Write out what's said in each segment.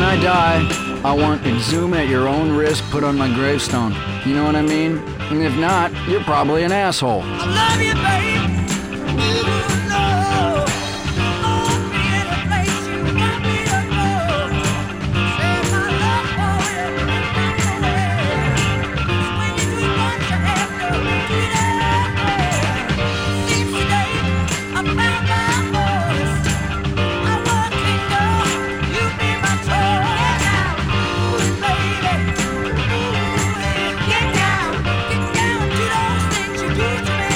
I die, I want exhume at your own risk put on my gravestone. You know what I mean? And if not, you're probably an asshole. I love you, babe. Ooh, no. Hold me in a place you want me to go. Save my love for it. When you do what you have to do that. Seems today I found my voice. I want to know you be my choice. Ooh, baby. Ooh, get down to those things you do to me.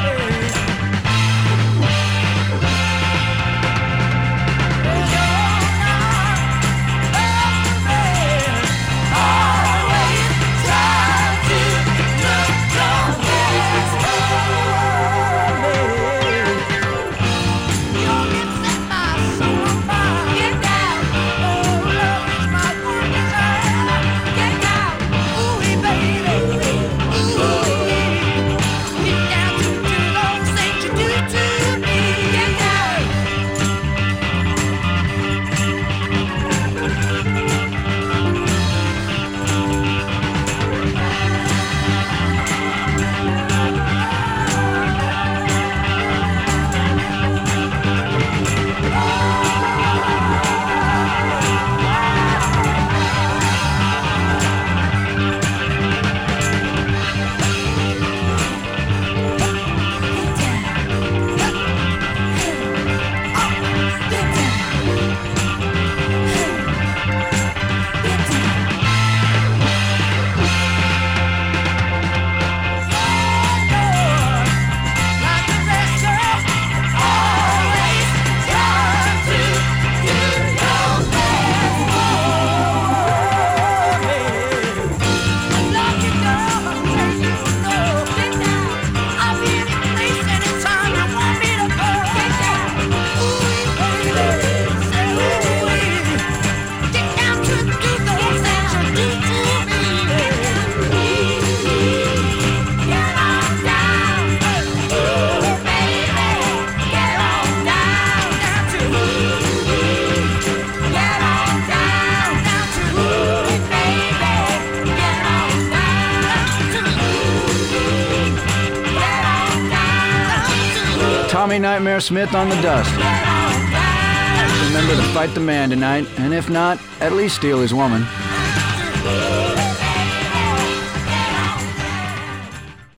Tommy Nightmare Smith on the dust. Remember to fight the man tonight, and if not, at least steal his woman.